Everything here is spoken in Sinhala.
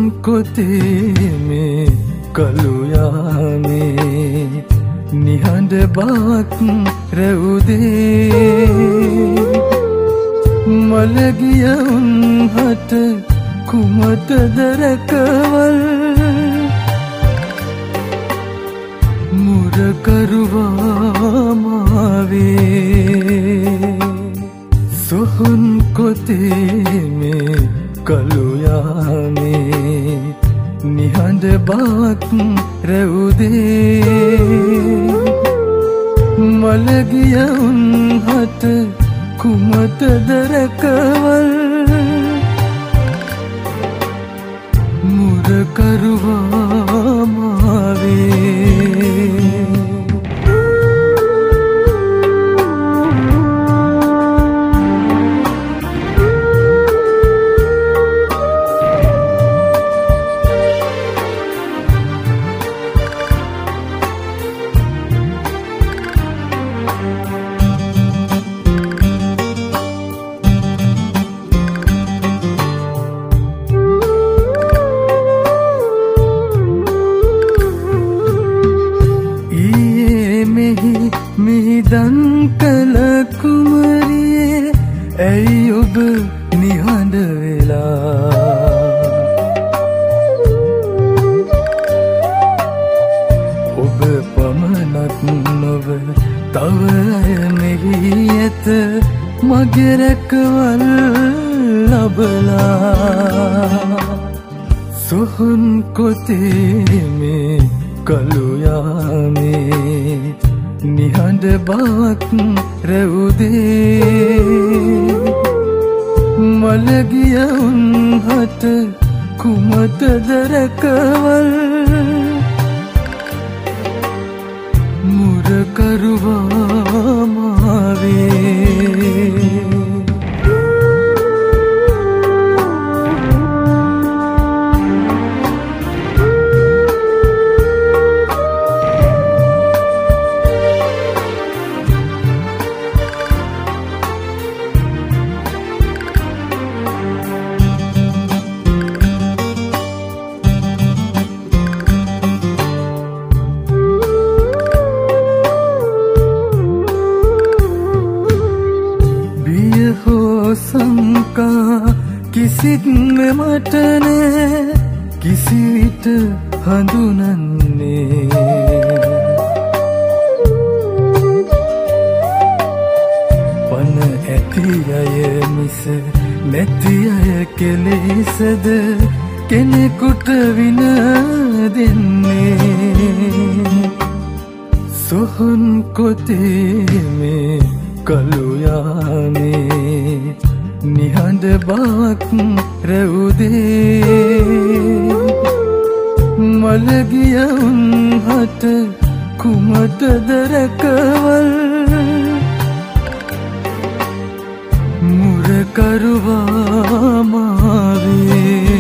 කොතේ මේ කළු යාමේ නිහඬ බවක් රැවුදේ මලගිය උන්හට කුමටද රැකවල් මුරකරුවා මාවේ සොහොන් කොතේ මේ කළු යාමේ නිහඬ බවක් රැවුදේ මලගිය උන්හට කුමටද රැකවල් මුරකරුවා මාවේ මිහිදන් කළ කුමරියේ ඇයි ඔබ නිහඬ වෙලා ඔබ පමණක් නොව තව අය මෙහි ඇත මගේ රැකවල් ලබලා සොහොන් කොතේ මේ කළු යාමේ නිහඬ බවක් රැවුදේ මලගිය උන්හට කුමටද රැකවල් මුරකරුවා මාවේ සංකා කිසිත් මට නෑ කිසිවිට හඳුනන්නේ පන ඇති අය මිස නැති අය කෙලෙසද කෙනෙකුට වින දෙන්නේ සොහොන් කොතේ මේ කළු යාමේ නිහඬ බවක් රැවුදේ මලගිය උන්හට කුමටද රැකවල් මුරකරුවා මාවේ